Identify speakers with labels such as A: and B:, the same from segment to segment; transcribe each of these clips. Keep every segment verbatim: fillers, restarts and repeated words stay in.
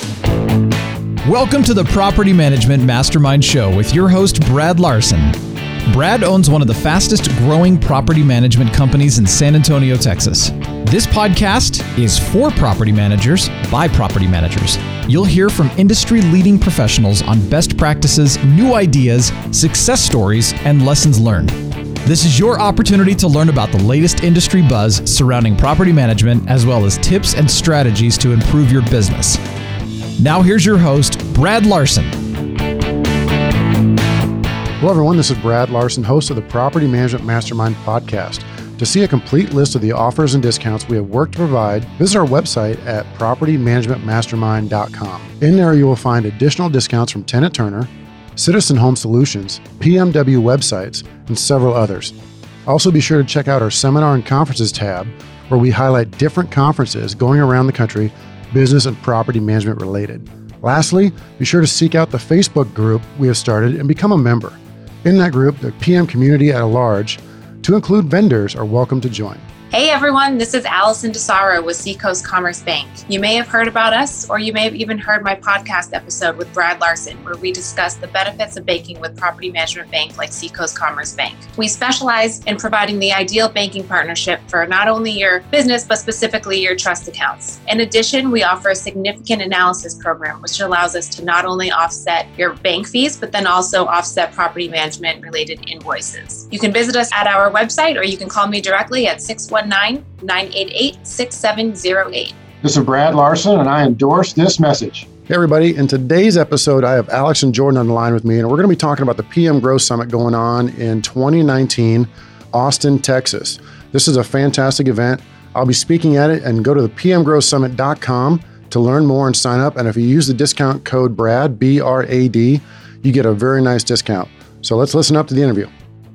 A: Welcome to the Property Management Mastermind Show with your host, Brad Larson. Brad owns one of the fastest growing property management companies in San Antonio, Texas. This podcast is for property managers by property managers. You'll hear from industry-leading professionals on best practices, new ideas, success stories, and lessons learned. This is your opportunity to learn about the latest industry buzz surrounding property management, as well as tips and strategies to improve your business. Now here's your host, Brad Larson.
B: Hello everyone, this is Brad Larson, host of the Property Management Mastermind podcast. To see a complete list of the offers and discounts we have worked to provide, visit our website at property management mastermind dot com. In there you will find additional discounts from Tenant Turner, Citizen Home Solutions, P M W websites, and several others. Also be sure to check out our Seminar and Conferences tab, where we highlight different conferences going around the country, business and property management related. Lastly, be sure to seek out the Facebook group we have started and become a member. In that group, the P M community at large, to include vendors, are welcome to join.
C: Hey everyone, this is Allison DeSaro with Seacoast Commerce Bank. You may have heard about us, or you may have even heard my podcast episode with Brad Larson, where we discuss the benefits of banking with property management bank like Seacoast Commerce Bank. We specialize in providing the ideal banking partnership for not only your business, but specifically your trust accounts. In addition, we offer a significant analysis program, which allows us to not only offset your bank fees, but then also offset property management related invoices. You can visit us at our website, or you can call me directly at six one nine, nine eight eight, six seven zero eight.
D: This is Brad Larson, and I endorse this message.
B: Hey everybody, in today's episode, I have Alex and Jordan on the line with me, and we're going to be talking about the P M Growth Summit going on in twenty nineteen, Austin, Texas. This is a fantastic event. I'll be speaking at it, and go to the p m growth summit dot com to learn more and sign up. And if you use the discount code BRAD, B R A D, you get a very nice discount. So let's listen up to the interview.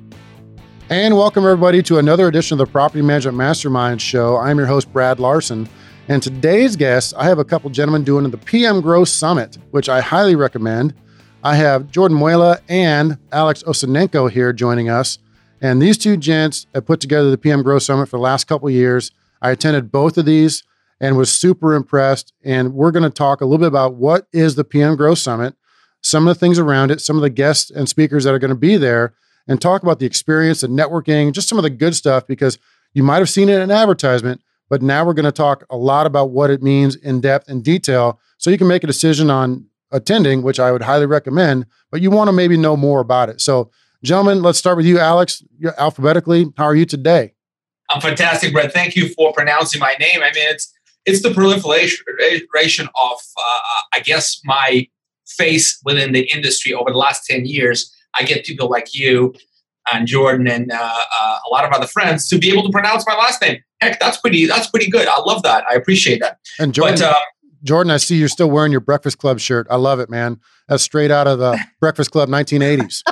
B: And welcome everybody to another edition of the Property Management Mastermind Show. I'm your host, Brad Larson. And today's guest, I have a couple gentlemen doing the P M Growth Summit, which I highly recommend. I have Jordan Muela and Alex Osenenko here joining us. And these two gents have put together the P M Growth Summit for the last couple of years. I attended both of these and was super impressed. And we're going to talk a little bit about what is the P M Growth Summit, some of the things around it, some of the guests and speakers that are going to be there, and talk about the experience and networking, just some of the good stuff, because you might have seen it in an advertisement, but now we're going to talk a lot about what it means in depth and detail, so you can make a decision on attending, which I would highly recommend, but you want to maybe know more about it. So gentlemen, let's start with you, Alex, alphabetically. How are you today?
E: I'm fantastic, Brett. Thank you for pronouncing my name. I mean, it's it's the proliferation of, uh, I guess, my face within the industry over the last ten years. I get people like you and Jordan and uh, uh, a lot of other friends to be able to pronounce my last name. Heck, that's pretty. That's pretty good. I love that. I appreciate that.
B: And Jordan,
E: but, uh,
B: Jordan, I see you're still wearing your Breakfast Club shirt. I love it, man. That's straight out of the Breakfast Club nineteen eighties.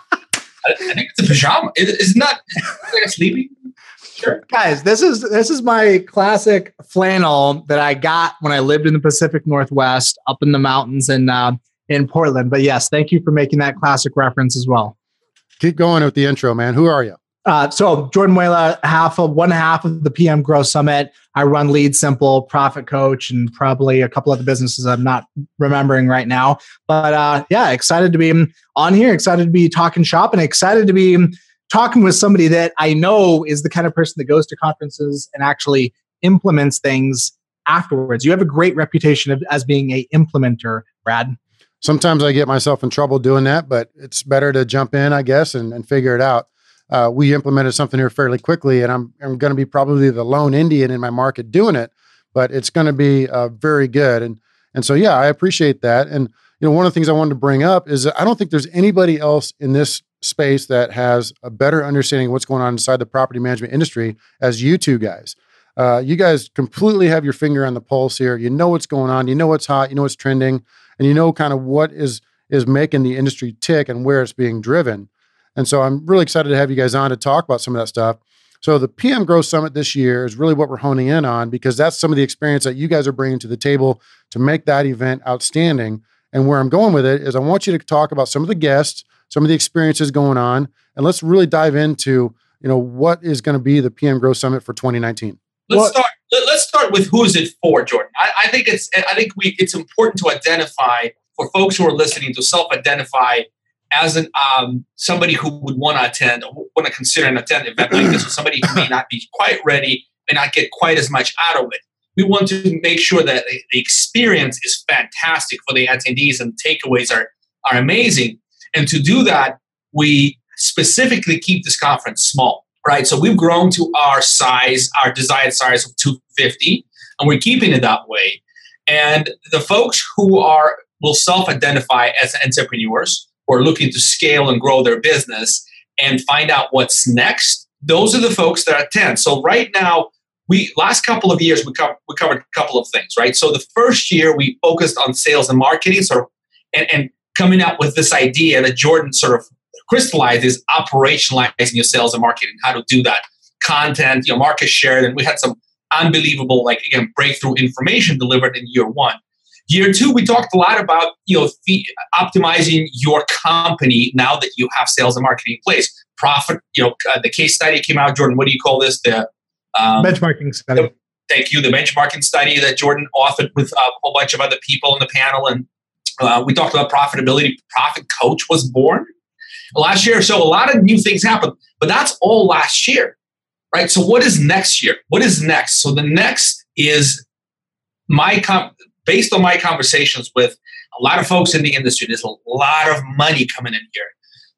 E: I, I think it's a pajama. It, it's not like a sleeping. Sure.
F: Guys, this is this is my classic flannel that I got when I lived in the Pacific Northwest, up in the mountains in uh, in Portland. But yes, thank you for making that classic reference as well.
B: Keep going with the intro, man. Who are you?
F: Uh, so Jordan Muela, half of one half of the P M Growth Summit. I run Lead Simple, Profit Coach, and probably a couple other businesses I'm not remembering right now. But uh, yeah, excited to be on here. Excited to be talking shop, and excited to be talking with somebody that I know is the kind of person that goes to conferences and actually implements things afterwards. You have a great reputation of, as being a implementer, Brad.
B: Sometimes I get myself in trouble doing that, but it's better to jump in, I guess, and, and figure it out. Uh, we implemented something here fairly quickly, and I'm I'm going to be probably the lone Indian in my market doing it, but it's going to be uh, very good. And and so, yeah, I appreciate that. And you know, one of the things I wanted to bring up is that I don't think there's anybody else in this space that has a better understanding of what's going on inside the property management industry as you two guys. Uh, you guys completely have your finger on the pulse here. You know what's going on. You know what's hot. You know what's trending. And you know kind of what is is making the industry tick and where it's being driven. And so I'm really excited to have you guys on to talk about some of that stuff. So the P M Growth Summit this year is really what we're honing in on, because that's some of the experience that you guys are bringing to the table to make that event outstanding. And where I'm going with it is I want you to talk about some of the guests, some of the experiences going on, and let's really dive into, you know, what is going to be the P M Growth Summit for twenty nineteen.
E: let's
F: Well,
E: start. Let, let's start with who is it for, Jordan. I, I think it's. I think we. It's important to identify for folks who are listening to self-identify as an um, somebody who would want to attend, want to consider an attend event like this, or somebody who may not be quite ready, may not get quite as much out of it. We want to make sure that the experience is fantastic for the attendees and takeaways are are amazing. And to do that, we specifically keep this conference small. Right, so we've grown to our size, our desired size of two hundred fifty, and we're keeping it that way. And the folks who are will self-identify as entrepreneurs or looking to scale and grow their business and find out what's next, those are the folks that attend. So right now, we last couple of years we, co- we covered a couple of things, right? So the first year we focused on sales and marketing, sort of, and, and coming up with this idea that Jordan sort of crystallized is operationalizing your sales and marketing, how to do that, content, your market share. And we had some unbelievable, like again, breakthrough information delivered in year one. Year two, we talked a lot about you know the, optimizing your company now that you have sales and marketing in place. Profit, you know, uh, the case study came out. Jordan, what do you call this? The um,
F: benchmarking study.
E: The, thank you. The benchmarking study that Jordan authored with a whole bunch of other people in the panel, and uh, we talked about profitability. Profit Coach was born last year. So a lot of new things happened, but that's all last year, right? So what is next year? What is next? So the next is my, com- based on my conversations with a lot of folks in the industry, there's a lot of money coming in here.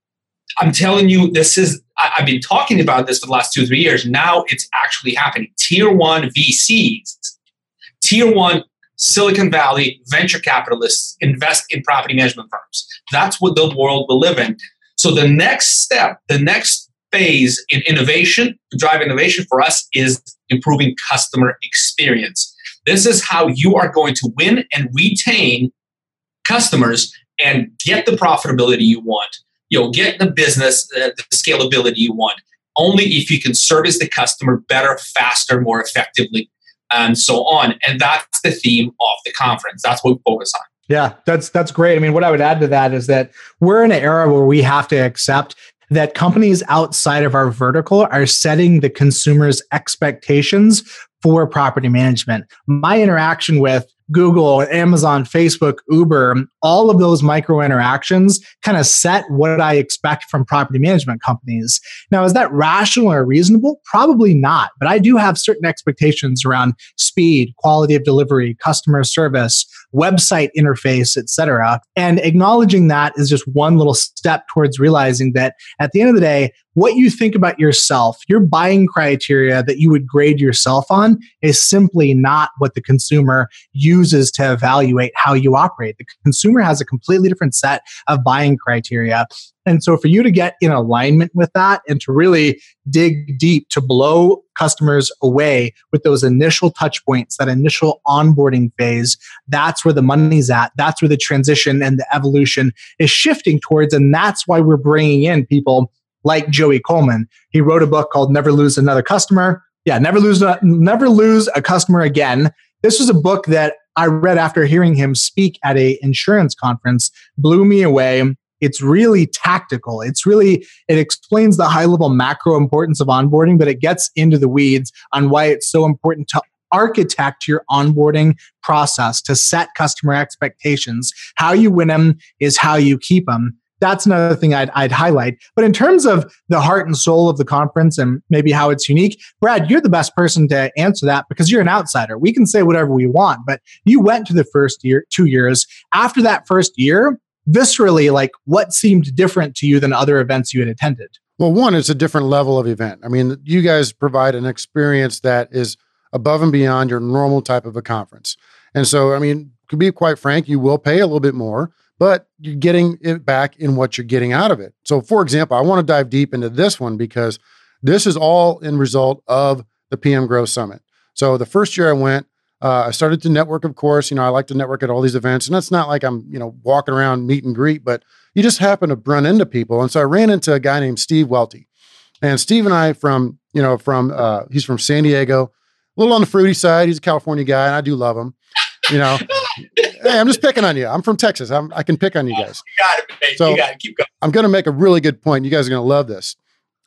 E: I'm telling you, this is, I- I've been talking about this for the last two, three years. Now it's actually happening. Tier one V Cs, tier one Silicon Valley venture capitalists invest in property management firms. That's what the world will live in. So the next step, the next phase in innovation, to drive innovation for us is improving customer experience. This is how you are going to win and retain customers and get the profitability you want. You'll get the business, uh, the scalability you want, only if you can service the customer better, faster, more effectively, and so on. And that's the theme of the conference. That's what we focus on.
F: Yeah, that's that's great. I mean, what I would add to that is that we're in an era where we have to accept that companies outside of our vertical are setting the consumer's expectations for property management. My interaction with Google, Amazon, Facebook, Uber, all of those micro interactions kind of set what I expect from property management companies. Now, is that rational or reasonable? Probably not, but I do have certain expectations around speed, quality of delivery, customer service, website interface, et cetera. And acknowledging that is just one little step towards realizing that at the end of the day, what you think about yourself, your buying criteria that you would grade yourself on is simply not what the consumer uses to evaluate how you operate. The consumer has a completely different set of buying criteria. And so for you to get in alignment with that and to really dig deep to blow customers away with those initial touch points, that initial onboarding phase, that's where the money's at. That's where the transition and the evolution is shifting towards. And that's why we're bringing in people like Joey Coleman. He wrote a book called Never Lose Another Customer. Yeah, Never Lose, Never Lose a Customer Again. This was a book that I read after hearing him speak at an insurance conference, blew me away. It's really tactical. It's really, it explains the high level macro importance of onboarding, but it gets into the weeds on why it's so important to architect your onboarding process, to set customer expectations. How you win them is how you keep them. That's another thing I'd, I'd highlight. But in terms of the heart and soul of the conference and maybe how it's unique, Brad, you're the best person to answer that because you're an outsider. We can say whatever we want, but you went to the first year, two years. After that first year, viscerally, like what seemed different to you than other events you had attended?
B: Well, one, it's a different level of event. I mean, you guys provide an experience that is above and beyond your normal type of a conference. And so, I mean, to be quite frank, you will pay a little bit more, but you're getting it back in what you're getting out of it. So for example, I want to dive deep into this one because this is all in result of the P M Grow Summit. So the first year I went, uh, I started to network, of course. You know, I like to network at all these events, and it's not like I'm, you know, walking around meet and greet, but you just happen to run into people. And so I ran into a guy named Steve Welty. And Steve and I from, you know, from, uh, he's from San Diego, a little on the fruity side. He's a California guy, and I do love him. You know, hey, I'm just picking on you. I'm from Texas. I'm, I can pick on you guys.
E: You got it, babe.
B: So
E: you got it. Keep going.
B: I'm going to make a really good point. You guys are going to love this.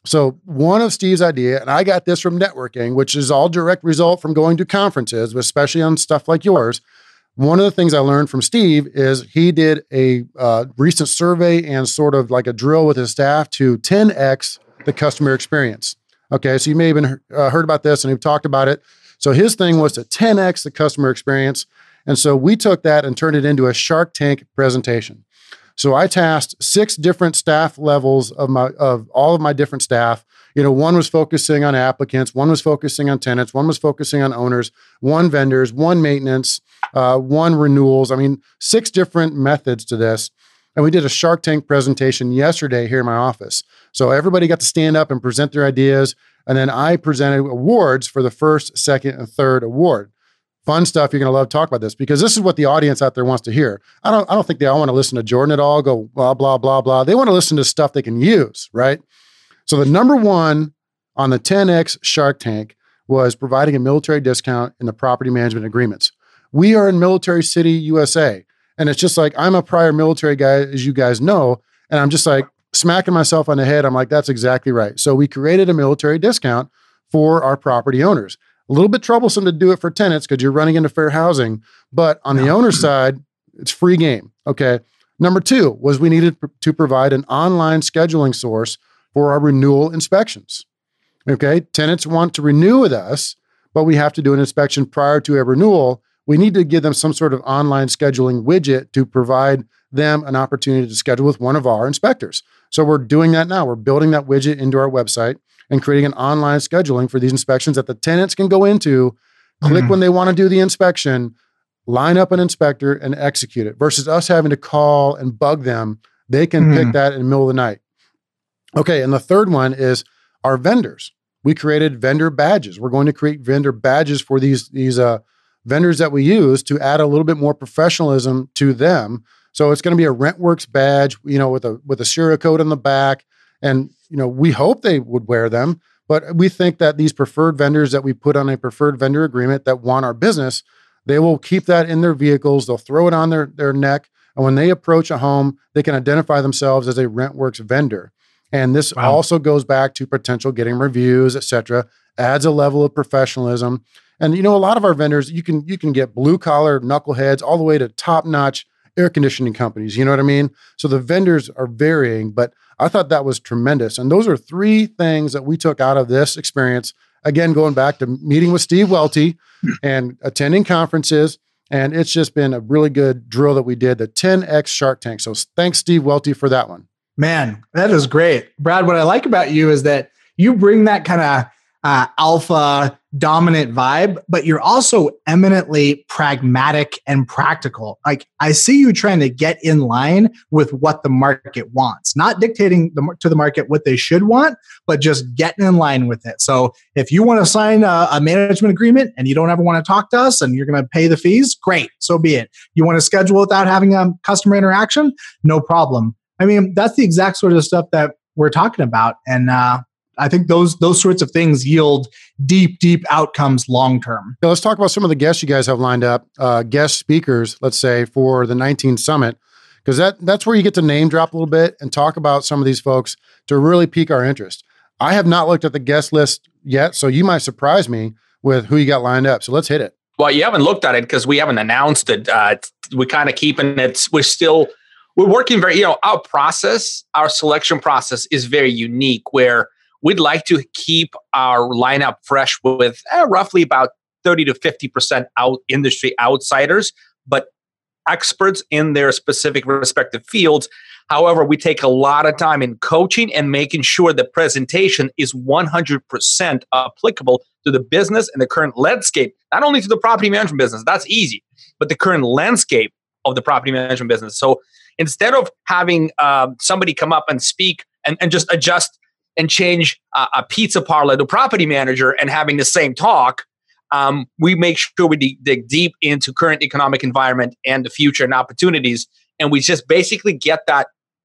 B: So one of Steve's idea, and I got this from networking, which is all direct result from going to conferences, especially on stuff like yours. One of the things I learned from Steve is he did a uh, recent survey and sort of like a drill with his staff to ten X the customer experience. Okay, so you may have been, uh, heard about this and we've talked about it. So his thing was to ten X the customer experience. And so we took that and turned it into a Shark Tank presentation. So I tasked six different staff levels of my of all of my different staff. You know, one was focusing on applicants, one was focusing on tenants, one was focusing on owners, one vendors, one maintenance, uh, one renewals. I mean, six different methods to this. And we did a Shark Tank presentation yesterday here in my office. So everybody got to stand up and present their ideas. And then I presented awards for the first, second, and third award. Fun stuff. You're going to love to talk about this because this is what the audience out there wants to hear. I don't, I don't think they all want to listen to Jordan at all, go blah, blah, blah, blah. They want to listen to stuff they can use, right? So the number one on the ten X Shark Tank was providing a military discount in the property management agreements. We are in Military City, U S A. And it's just like, I'm a prior military guy, as you guys know, and I'm just like smacking myself on the head. I'm like, that's exactly right. So we created a military discount for our property owners. A little bit troublesome to do it for tenants because you're running into fair housing, but on the owner side, it's free game. Okay. Number two was we needed to provide an online scheduling source for our renewal inspections. Okay. Tenants want to renew with us, but we have to do an inspection prior to a renewal. We need to give them some sort of online scheduling widget to provide them an opportunity to schedule with one of our inspectors. So we're doing that now. We're building that widget into our website and creating an online scheduling for these inspections that the tenants can go into, click mm. when they want to do the inspection, line up an inspector and execute it versus us having to call and bug them. They can mm. pick that in the middle of the night. Okay. And the third one is our vendors. We created vendor badges. We're going to create vendor badges for these, these uh, vendors that we use to add a little bit more professionalism to them. So it's going to be a RentWorks badge, you know, with a, with a serial code on the back. And, you know, we hope they would wear them, but we think that these preferred vendors that we put on a preferred vendor agreement that want our business, they will keep that in their vehicles. They'll throw it on their, their neck. And when they approach a home, they can identify themselves as a RentWorks vendor. And this wow. also goes back to potential getting reviews, et cetera, adds a level of professionalism. And, you know, a lot of our vendors, you can, you can get blue collar knuckleheads all the way to top notch air conditioning companies. You know what I mean? So the vendors are varying, but I thought that was tremendous. And those are three things that we took out of this experience. Again, going back to meeting with Steve Welty and attending conferences. And it's just been a really good drill that we did, the ten X Shark Tank. So thanks, Steve Welty, for that one.
F: Man, that is great. Brad, what I like about you is that you bring that kind of uh, alpha dominant vibe, but you're also eminently pragmatic and practical. Like I see you trying to get in line with what the market wants, not dictating the, to the market what they should want, but just getting in line with it. So if you want to sign a, a management agreement and you don't ever want to talk to us and you're going to pay the fees, great, so be it. You want to schedule without having a customer interaction? No problem. I mean, that's the exact sort of stuff that we're talking about. And uh, I think those those sorts of things yield deep, deep outcomes long-term.
B: Yeah, let's talk about some of the guests you guys have lined up, uh, guest speakers, let's say, for the nineteen Summit, because that, that's where you get to name drop a little bit and talk about some of these folks to really pique our interest. I have not looked at the guest list yet, so you might surprise me with who you got lined up. So let's hit it.
E: Well, you haven't looked at it because we haven't announced it. Uh, we're kind of keeping it, we're still... We're working very, you know, our process, our selection process is very unique where we'd like to keep our lineup fresh with eh, roughly about thirty to fifty percent out industry outsiders, but experts in their specific respective fields. However, we take a lot of time in coaching and making sure the presentation is one hundred percent applicable to the business and the current landscape, not only to the property management business, that's easy, but the current landscape of the property management business. So instead of having uh, somebody come up and speak and, and just adjust and change uh, a pizza parlor to property manager and having the same talk, um, we make sure we dig, dig deep into current economic environment and the future and opportunities. And we just basically get that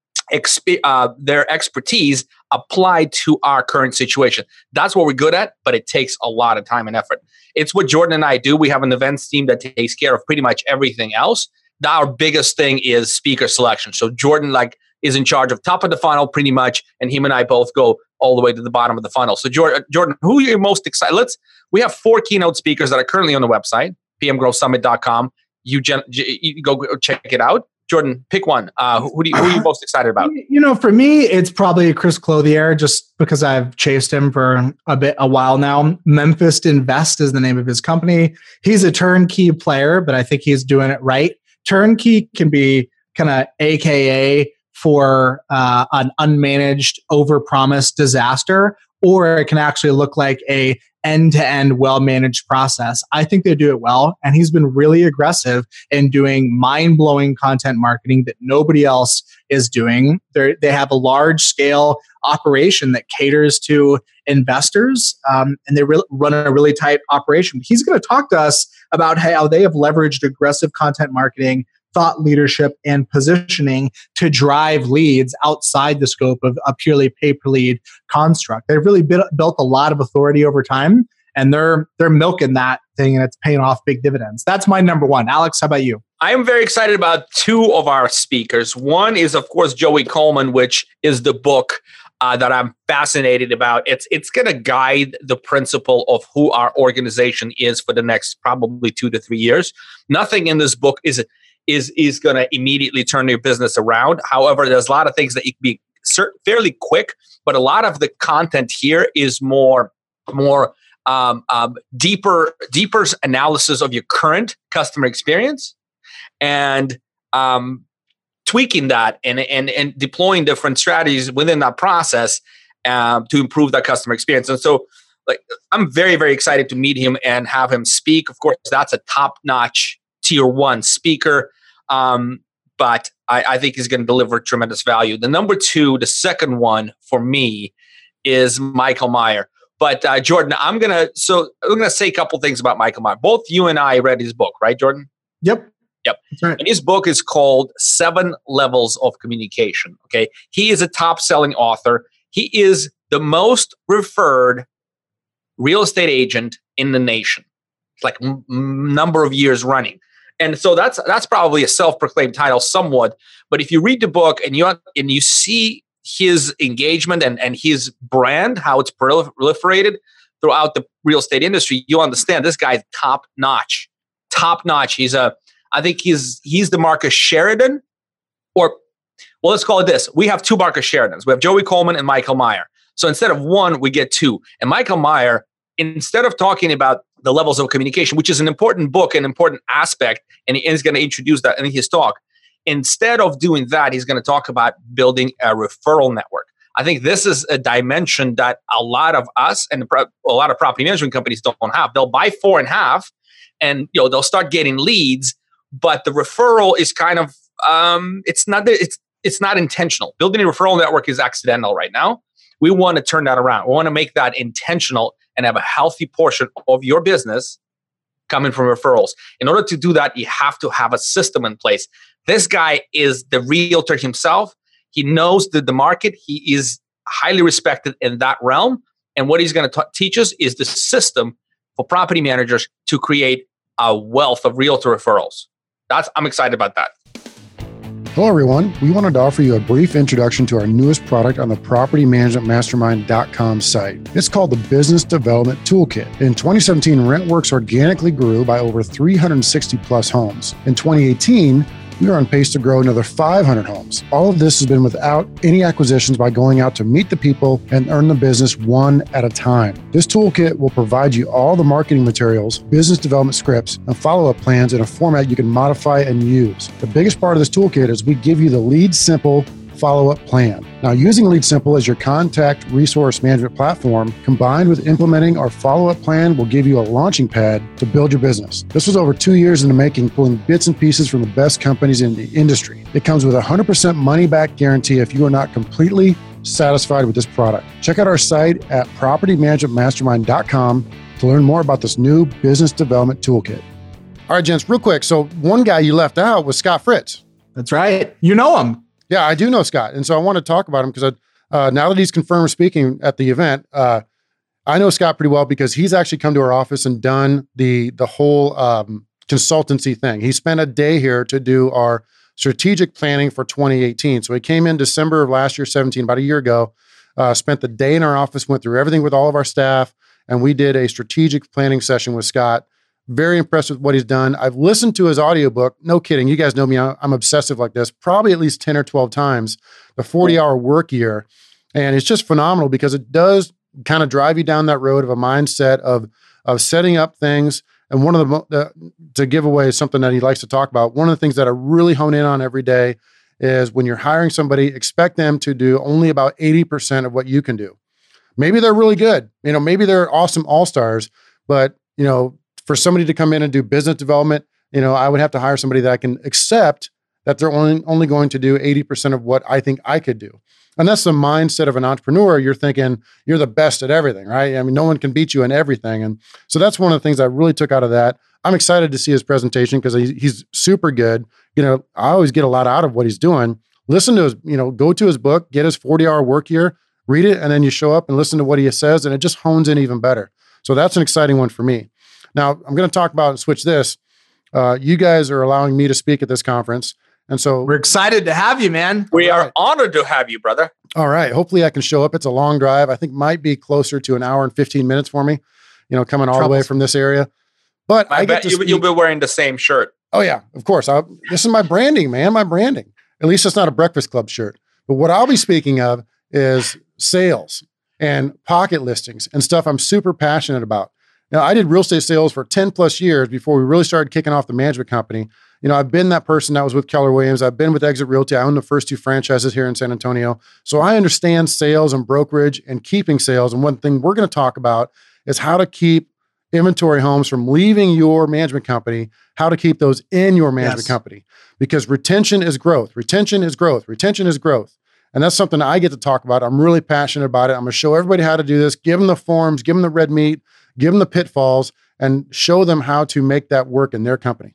E: exp- uh, their expertise applied to our current situation. That's what we're good at, but it takes a lot of time and effort. It's what Jordan and I do. We have an events team that takes care of pretty much everything else. Our biggest thing is speaker selection. So Jordan like is in charge of top of the funnel pretty much, and him and I both go all the way to the bottom of the funnel. So Jordan, Jordan, who are you most excited? Let's. We have four keynote speakers that are currently on the website, p m growth summit dot com. You, gen, you go check it out. Jordan, pick one. Uh, who, do you, who are you most excited about?
F: You know, for me, it's probably Chris Clothier, just because I've chased him for a bit, a while now. Memphis Invest is the name of his company. He's a turnkey player, but I think he's doing it right. Turnkey can be kind of A K A for uh, an unmanaged, overpromised disaster, or it can actually look like a end-to-end well-managed process. I think they do it well, and he's been really aggressive in doing mind-blowing content marketing that nobody else is doing. They're, they have a large-scale operation that caters to investors, um, and they re- run a really tight operation. He's going to talk to us about how they have leveraged aggressive content marketing, thought leadership, and positioning to drive leads outside the scope of a purely pay-per-lead construct. They've really built, built a lot of authority over time, and they're they're milking that thing, and it's paying off big dividends. That's my number one. Alex, how about you?
E: I am very excited about two of our speakers. One is, of course, Joey Coleman, which is the book uh, that I'm fascinated about. It's it's going to guide the principle of who our organization is for the next probably two to three years. Nothing in this book is is is going to immediately turn your business around. However, there's a lot of things that you can be cert- fairly quick, but a lot of the content here is more more um, um, deeper deeper analysis of your current customer experience and um, tweaking that and and and deploying different strategies within that process um, to improve that customer experience. And so, like, I'm very very excited to meet him and have him speak. Of course, that's a top notch tier one speaker. Um, but I, I think he's going to deliver tremendous value. The number two, the second one for me is Michael Meyer. But uh, Jordan, I'm going to, so I'm going to say a couple things about Michael Meyer. Both you and I read his book, right, Jordan?
F: Yep.
E: Yep.
F: That's right.
E: And his book is called Seven Levels of Communication. Okay. He is a top selling author. He is the most referred real estate agent in the nation. It's like m- number of years running. And so that's that's probably a self-proclaimed title somewhat. But if you read the book and you and you see his engagement and, and his brand, how it's proliferated throughout the real estate industry, you understand this guy's top-notch. Top-notch. He's a, I think he's he's the Marcus Sheridan, or, well, let's call it this. We have two Marcus Sheridans. We have Joey Coleman and Michael Meyer. So instead of one, we get two. And Michael Meyer, instead of talking about the levels of communication, which is an important book, an important aspect, and he is going to introduce that in his talk. Instead of doing that, he's going to talk about building a referral network. I think this is a dimension that a lot of us and a lot of property management companies don't have. They'll buy four and a half, and you know they'll start getting leads, but the referral is kind of um, it's not it's it's not intentional. Building a referral network is accidental right now. We want to turn that around. We want to make that intentional and have a healthy portion of your business coming from referrals. In order to do that, you have to have a system in place. This guy is the realtor himself. He knows the, the market. He is highly respected in that realm. And what he's going to teach us is the system for property managers to create a wealth of realtor referrals. That's I'm excited about that.
B: Hello, everyone. We wanted to offer you a brief introduction to our newest product on the property management mastermind dot com site. It's called the Business Development Toolkit. In twenty seventeen, RentWorks organically grew by over three hundred sixty plus homes. In twenty eighteen, we are on pace to grow another five hundred homes. All of this has been without any acquisitions by going out to meet the people and earn the business one at a time. This toolkit will provide you all the marketing materials, business development scripts, and follow-up plans in a format you can modify and use. The biggest part of this toolkit is we give you the Lead Simple follow-up plan. Now, using Lead Simple as your contact resource management platform, combined with implementing our follow-up plan, will give you a launching pad to build your business. This was over two years in the making, pulling bits and pieces from the best companies in the industry. It comes with a one hundred percent money-back guarantee if you are not completely satisfied with this product. Check out our site at property management mastermind dot com to learn more about this new business development toolkit. All right, gents, real quick. So one guy you left out was Scott Fritz.
F: That's right. You know him.
B: Yeah, I do know Scott. And so I want to talk about him because uh, now that he's confirmed speaking at the event, uh, I know Scott pretty well because he's actually come to our office and done the the whole um, consultancy thing. He spent a day here to do our strategic planning for twenty eighteen. So he came in December of last year, seventeen, about a year ago, Uh, spent the day in our office, went through everything with all of our staff, and we did a strategic planning session with Scott. Very impressed with what he's done. I've listened to his audiobook. No kidding. You guys know me. I'm obsessive like this, probably at least ten or twelve times, the forty hour work year. And it's just phenomenal because it does kind of drive you down that road of a mindset of, of setting up things. And one of the, the, to give away something that he likes to talk about, one of the things that I really hone in on every day is when you're hiring somebody, expect them to do only about eighty percent of what you can do. Maybe they're really good. You know, maybe they're awesome all-stars, but, you know, for somebody to come in and do business development, you know, I would have to hire somebody that I can accept that they're only, only going to do eighty percent of what I think I could do. And that's the mindset of an entrepreneur. You're thinking you're the best at everything, right? I mean, no one can beat you in everything. And so that's one of the things I really took out of that. I'm excited to see his presentation because he, he's super good. You know, I always get a lot out of what he's doing. Listen to his, you know, go to his book, get his forty hour work year, read it, and then you show up and listen to what he says, and it just hones in even better. So that's an exciting one for me. Now, I'm going to talk about and switch this. Uh, you guys are allowing me to speak at this conference. And so
F: we're excited to have you, man.
G: We
B: right.
G: are honored to have you, brother.
B: All right. Hopefully I can show up. It's a long drive. I think might be closer to an hour and fifteen minutes for me, you know, coming all
F: Troubles.
B: the way from this area. But
G: I,
B: I
G: bet
B: get to
G: you,
B: speak.
G: you'll be wearing the same shirt.
B: Oh, yeah, of course. I'll, this is my branding, man, my branding. At least it's not a Breakfast Club shirt. But what I'll be speaking of is sales and pocket listings and stuff I'm super passionate about. Now, I did real estate sales for ten plus years before we really started kicking off the management company. You know, I've been that person that was with Keller Williams. I've been with Exit Realty. I own the first two franchises here in San Antonio. So I understand sales and brokerage and keeping sales. And one thing we're going to talk about is how to keep inventory homes from leaving your management company, how to keep those in your management
F: Yes.
B: company. Because retention is growth. Retention is growth. Retention is growth. And that's something I get to talk about. I'm really passionate about it. I'm going to show everybody how to do this, give them the forms, give them the red meat, give them the pitfalls, and show them how to make that work in their company.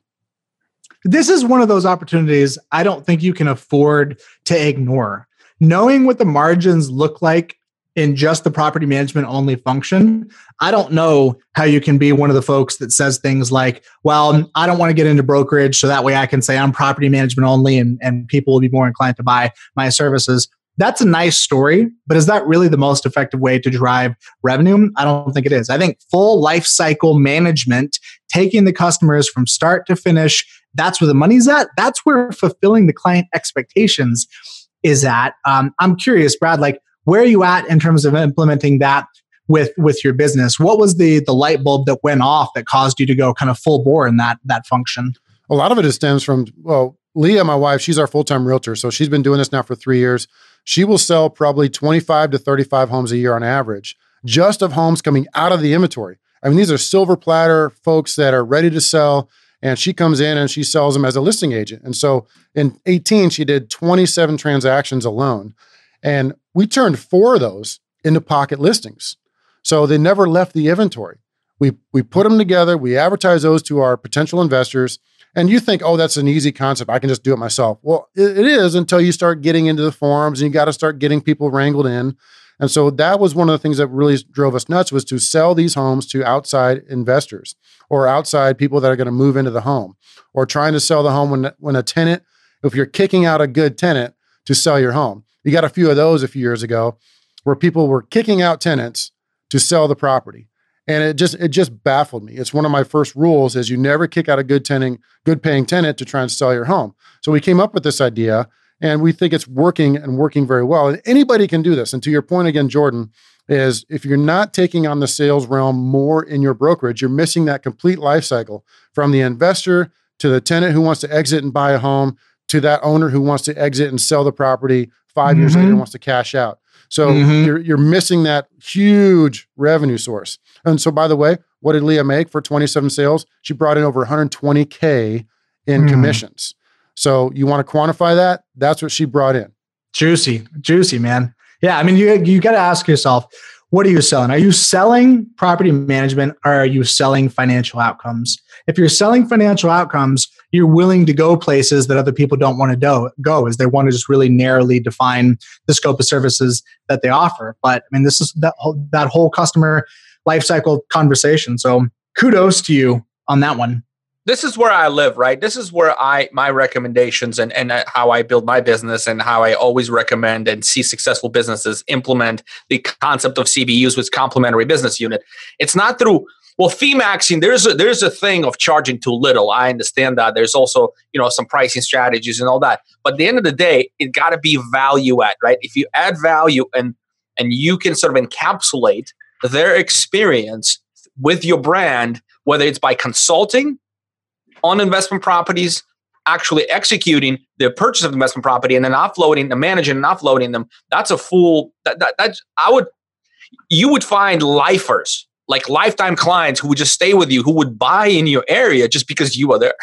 F: This is one of those opportunities I don't think you can afford to ignore. Knowing what the margins look like in just the property management only function, I don't know how you can be one of the folks that says things like, well, I don't want to get into brokerage, so that way I can say I'm property management only and, and people will be more inclined to buy my services. That's a nice story, but is that really the most effective way to drive revenue? I don't think it is. I think full life cycle management, taking the customers from start to finish, that's where the money's at. That's where fulfilling the client expectations is at. Um, I'm curious, Brad, like where are you at in terms of implementing that with, with your business? What was the the light bulb that went off that caused you to go kind of full bore in that that function?
B: A lot of it stems from, well, Leah, my wife, she's our full-time realtor. So she's been doing this now for three years. She will sell probably twenty-five to thirty-five homes a year on average, just of homes coming out of the inventory. I mean, these are silver platter folks that are ready to sell. And she comes in and she sells them as a listing agent. And so in eighteen, she did twenty-seven transactions alone. And we turned four of those into pocket listings. So they never left the inventory. We we put them together. We advertise those to our potential investors. And you think, oh, that's an easy concept. I can just do it myself. Well, it, it is until you start getting into the forums and you got to start getting people wrangled in. And so that was one of the things that really drove us nuts, was to sell these homes to outside investors or outside people that are going to move into the home, or trying to sell the home when, when a tenant, if you're kicking out a good tenant to sell your home. You got a few of those a few years ago where people were kicking out tenants to sell the property. And it just it just baffled me. It's one of my first rules is you never kick out a good tenant, good paying tenant to try and sell your home. So we came up with this idea, and we think it's working and working very well. And anybody can do this. And to your point again, Jordan, is if you're not taking on the sales realm more in your brokerage, you're missing that complete life cycle from the investor to the tenant who wants to exit and buy a home to that owner who wants to exit and sell the property five mm-hmm. years later and wants to cash out. So mm-hmm. you're you're missing that huge revenue source. And so, by the way, what did Leah make for twenty-seven sales? She brought in over one hundred twenty K in mm. commissions. So you want to quantify that? That's what she brought in.
F: Juicy, juicy, man. Yeah, I mean, you you got to ask yourself, what are you selling? Are you selling property management, or are you selling financial outcomes? If you're selling financial outcomes, you're willing to go places that other people don't want to do, go, as they want to just really narrowly define the scope of services that they offer. But I mean, this is that whole, that whole customer lifecycle conversation. So kudos to you on that one.
G: This is where I live, right? This is where I my recommendations and, and how I build my business and how I always recommend and see successful businesses implement the concept of C B Us with complementary business unit. It's not through, well, fee maxing, there's a, there's a thing of charging too little. I understand that. There's also, you know, some pricing strategies and all that. But at the end of the day, it got to be value add, right? If you add value and and you can sort of encapsulate their experience with your brand, whether it's by consulting on investment properties, actually executing the purchase of investment property, and then offloading, the managing and offloading them. That's a full. That, that that's I would. You would find lifers, like lifetime clients, who would just stay with you, who would buy in your area just because you are there,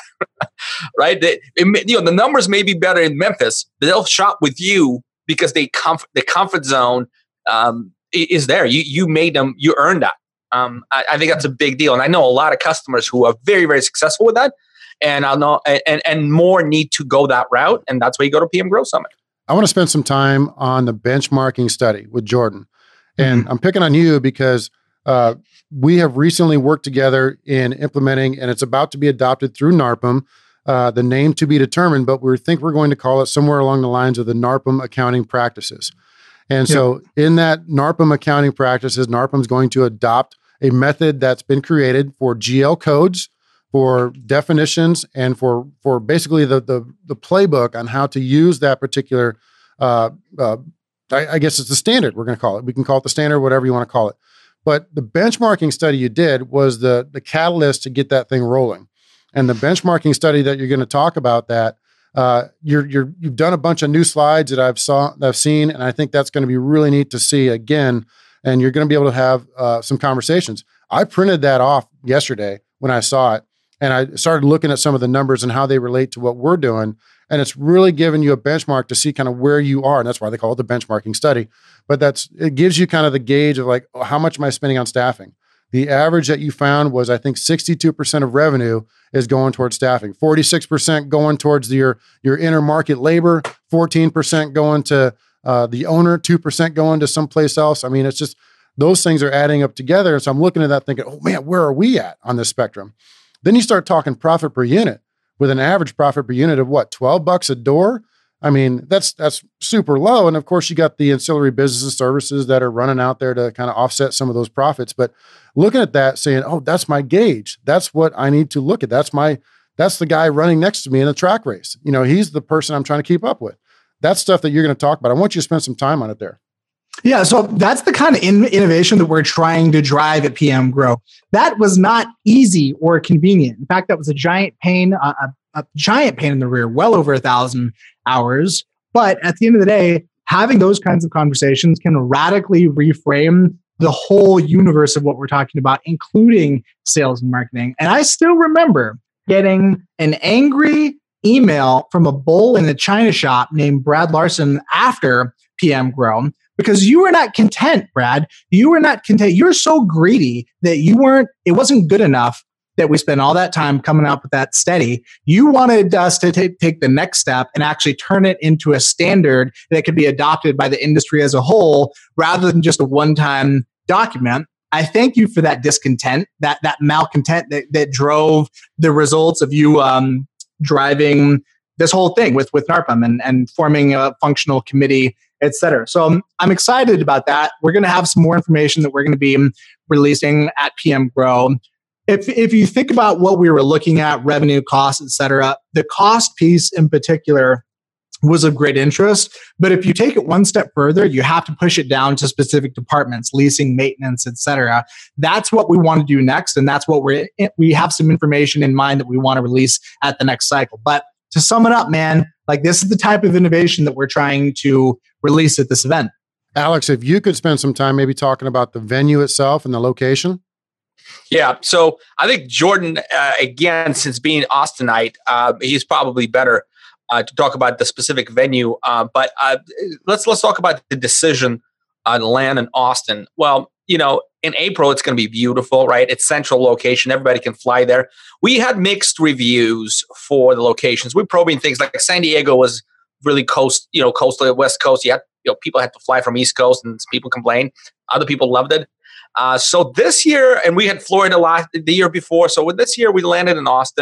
G: right? They, it, you know, the numbers may be better in Memphis, but they'll shop with you because they comfort the comfort zone um, is there. You you made them. You earned that. Um, I, I think that's a big deal, and I know a lot of customers who are very very successful with that. And I'll know, and, and more need to go that route. And that's why you go to P M Grow Summit.
B: I want to spend some time on the benchmarking study with Jordan. And mm-hmm. I'm picking on you because uh, we have recently worked together in implementing, and it's about to be adopted through NARPM, uh, the name to be determined, but we think we're going to call it somewhere along the lines of the NARPM accounting practices. And yep. so in that NARPM accounting practices, NARPM is going to adopt a method that's been created for G L codes, for definitions, and for for basically the the, the playbook on how to use that particular, uh, uh, I, I guess it's the standard, we're going to call it. We can call it the standard, whatever you want to call it. But the benchmarking study you did was the, the catalyst to get that thing rolling. And the benchmarking study that you're going to talk about that, uh, you're, you're, you've done a bunch of new slides that I've saw that I've seen, and I think that's going to be really neat to see again, and you're going to be able to have uh, some conversations. I printed that off yesterday when I saw it. And I started looking at some of the numbers and how they relate to what we're doing. And it's really giving you a benchmark to see kind of where you are. And that's why they call it the benchmarking study. But that's it gives you kind of the gauge of like, oh, how much am I spending on staffing? The average that you found was, I think, sixty-two percent of revenue is going towards staffing, forty-six percent going towards the, your, your inner market labor, fourteen percent going to uh, the owner, two percent going to someplace else. I mean, it's just, those things are adding up together. And so I'm looking at that thinking, oh man, where are we at on this spectrum? Then you start talking profit per unit with an average profit per unit of what, twelve bucks a door? I mean, that's that's super low. And of course, you got the ancillary business services that are running out there to kind of offset some of those profits. But looking at that, saying, oh, that's my gauge. That's what I need to look at. That's my, that's the guy running next to me in a track race. You know, he's the person I'm trying to keep up with. That's stuff that you're going to talk about. I want you to spend some time on it there.
F: Yeah, so that's the kind of in- innovation that we're trying to drive at P M Grow. That was not easy or convenient. In fact, that was a giant pain, uh, a, a giant pain in the rear, well over a thousand hours. But at the end of the day, having those kinds of conversations can radically reframe the whole universe of what we're talking about, including sales and marketing. And I still remember getting an angry email from a bull in a china shop named Brad Larson after P M Grow, because you were not content, Brad. You were not content. You're so greedy that you weren't, it wasn't good enough that we spent all that time coming up with that steady. You wanted us to t- take the next step and actually turn it into a standard that could be adopted by the industry as a whole, rather than just a one-time document. I thank you for that discontent, that that malcontent that, that drove the results of you um, driving this whole thing with, with NARPM and, and forming a functional committee, et cetera. So um, I'm excited about that. We're going to have some more information that we're going to be releasing at P M Grow. If, if you think about what we were looking at, revenue, costs, et cetera, the cost piece in particular was of great interest. But if you take it one step further, you have to push it down to specific departments, leasing, maintenance, et cetera. That's what we want to do next. And that's what we're, we have some information in mind that we want to release at the next cycle. But to sum it up, man, like this is the type of innovation that we're trying to release at this event.
B: Alex, if you could spend some time maybe talking about the venue itself and the location.
G: Yeah. So I think Jordan, uh, again, since being Austinite, uh, he's probably better uh, to talk about the specific venue. Uh, but uh, let's let's talk about the decision on land in Austin. Well, you know, in April, it's going to be beautiful, right? It's central location. Everybody can fly there. We had mixed reviews for the locations. We're probing things like San Diego was really coast, you know, coastal West Coast. You had, you know, people had to fly from East Coast, and people complained. Other people loved it. Uh, so this year, and we had Florida last the year before. So with this year, we landed in Austin.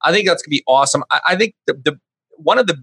G: I think that's going to be awesome. I, I think the, the one of the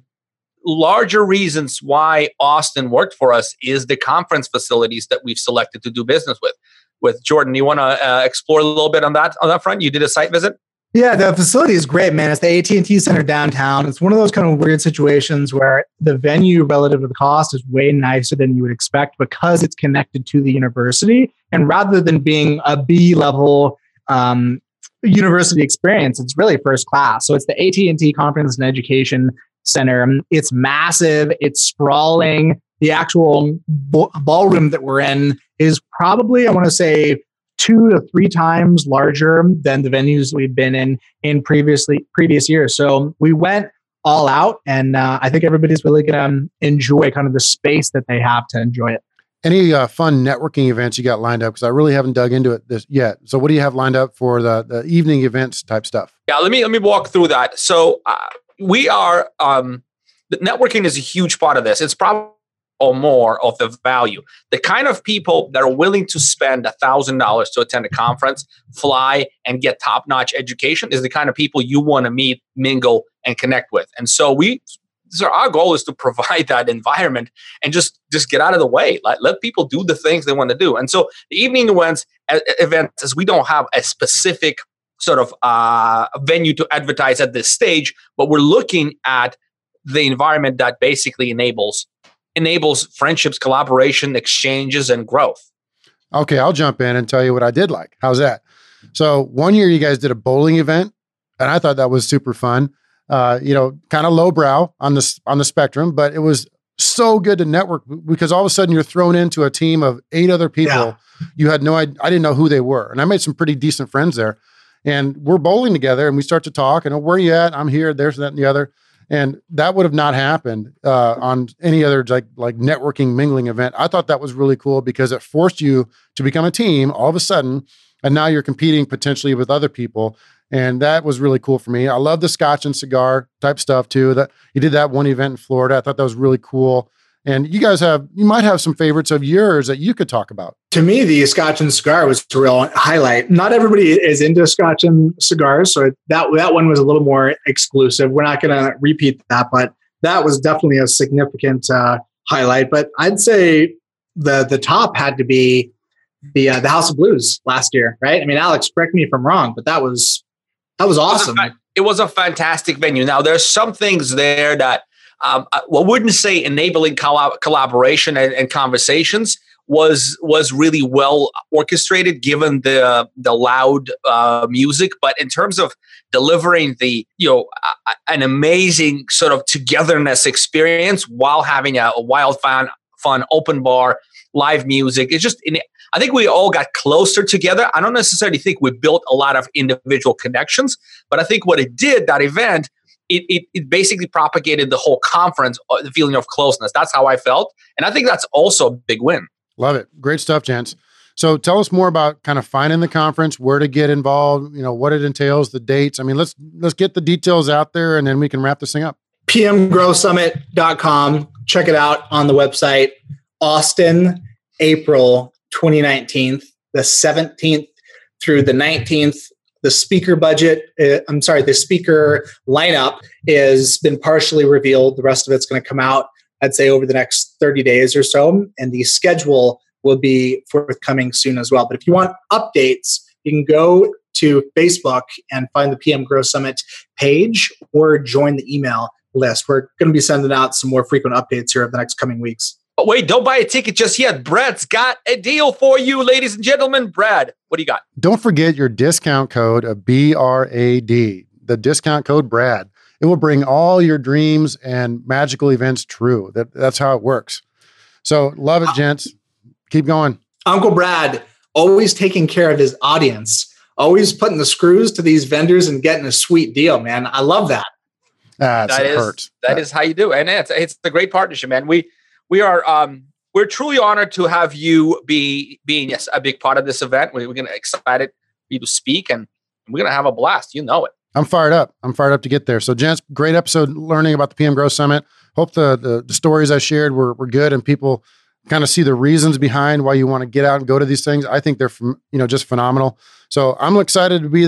G: larger reasons why Austin worked for us is the conference facilities that we've selected to do business with. With Jordan, you want to uh, explore a little bit on that on that front? You did a site visit?
F: Yeah, the facility is great, man. It's the A T and T Center downtown. It's one of those kind of weird situations where the venue relative to the cost is way nicer than you would expect because it's connected to the university. And rather than being a B-level um, university experience, it's really first class. So it's the A T and T Conference and Education Center. It's massive. It's sprawling. The actual b- ballroom that we're in is probably, I want to say, two to three times larger than the venues we've been in in previously previous years. So we went all out, and uh, I think everybody's really going to enjoy kind of the space that they have to enjoy it.
B: Any uh, fun networking events you got lined up? Because I really haven't dug into it this yet. So what do you have lined up for the, the evening events type stuff?
G: Yeah, let me let me walk through that. So uh, we are um, the networking is a huge part of this. It's probably or more of the value. The kind of people that are willing to spend one thousand dollars to attend a conference, fly, and get top-notch education is the kind of people you want to meet, mingle, and connect with. And so we, so our goal is to provide that environment and just, just get out of the way. Let, let people do the things they want to do. And so the evening events, uh, events, as we don't have a specific sort of uh, venue to advertise at this stage, but we're looking at the environment that basically enables enables friendships, collaboration, exchanges, and growth.
B: Okay, I'll jump in and tell you what I did like. How's that? So one year you guys did a bowling event, and I thought that was super fun. Uh, you know, kind of lowbrow on the on the spectrum, but it was so good to network because all of a sudden you're thrown into a team of eight other people. Yeah. You had no idea. I didn't know who they were, and I made some pretty decent friends there. And we're bowling together, and we start to talk. And oh, where are you at? I'm here. There's that and the other. And that would have not happened uh, on any other like like networking mingling event. I thought that was really cool because it forced you to become a team all of a sudden, and now you're competing potentially with other people. And that was really cool for me. I love the scotch and cigar type stuff too. That you did that one event in Florida. I thought that was really cool. And you guys have, you might have some favorites of yours that you could talk about.
F: To me, the scotch and cigar was a real highlight. Not everybody is into scotch and cigars, so that that one was a little more exclusive. We're not going to repeat that, but that was definitely a significant uh, highlight. But I'd say the the top had to be the uh, the House of Blues last year, right? I mean, Alex, correct me if I'm wrong, but that was that was awesome.
G: It was a, it was a fantastic venue. Now, there's some things there that Um, I wouldn't say enabling coll- collaboration and, and conversations was was really well orchestrated, given the the loud uh, music. But in terms of delivering the you know uh, an amazing sort of togetherness experience while having a, a wild fun fun open bar live music, it's just in, I think we all got closer together. I don't necessarily think we built a lot of individual connections, but I think what it did, that event. It, it it basically propagated the whole conference, the feeling of closeness. That's how I felt. And I think that's also a big win.
B: Love it. Great stuff, gents. So tell us more about kind of finding the conference, where to get involved, you know, what it entails, the dates. I mean, let's let's get the details out there and then we can wrap this thing up.
F: P M grow summit dot com. Check it out on the website. Austin, April twenty nineteen, the seventeenth through the nineteenth. The speaker budget, uh, I'm sorry, the speaker lineup has been partially revealed. The rest of it's going to come out, I'd say, over the next thirty days or so. And the schedule will be forthcoming soon as well. But if you want updates, you can go to Facebook and find the P M Grow Summit page or join the email list. We're going to be sending out some more frequent updates here over the next coming weeks.
G: But wait, don't buy a ticket just yet. Brad's got a deal for you, ladies and gentlemen. Brad, what do you got?
B: Don't forget your discount code of B R A D, the discount code Brad. It will bring all your dreams and magical events true. That, that's how it works. So love it, gents. Keep going.
F: Uncle Brad, always taking care of his audience, always putting the screws to these vendors and getting a sweet deal, man. I love that.
B: Ah,
G: that is,
B: hurts.
G: That is how you do it. And it's, it's a great partnership, man. We, We are um, we're truly honored to have you be being yes, a big part of this event. We're, we're going to excited for you to speak, and we're going to have a blast. You know it.
B: I'm fired up. I'm fired up to get there. So, gents, great episode learning about the P M Grow Summit. Hope the, the the stories I shared were were good, and people kind of see the reasons behind why you want to get out and go to these things. I think they're from, you know just phenomenal. So I'm excited to be there.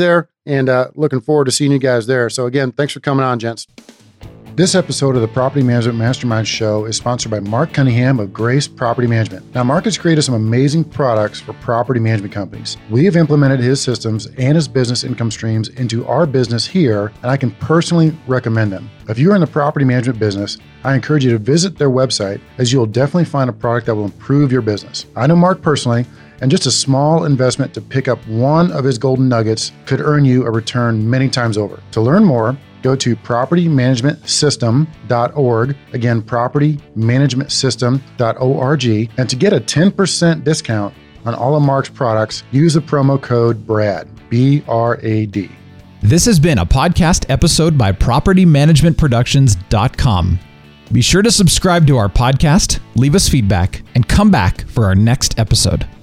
B: and uh, looking forward to seeing you guys there. So again, thanks for coming on, gents. This episode of the Property Management Mastermind Show is sponsored by Mark Cunningham of Grace Property Management. Now, Mark has created some amazing products for property management companies. We have implemented his systems and his business income streams into our business here, and I can personally recommend them. If you're in the property management business, I encourage you to visit their website, as you'll definitely find a product that will improve your business. I know Mark personally, and just a small investment to pick up one of his golden nuggets could earn you a return many times over. To learn more, go to property management system dot org. Again, property management system dot org. And to get a ten percent discount on all of Mark's products, use the promo code BRAD, B R A D.
A: This has been a podcast episode by property management productions dot com. Be sure to subscribe to our podcast, leave us feedback, and come back for our next episode.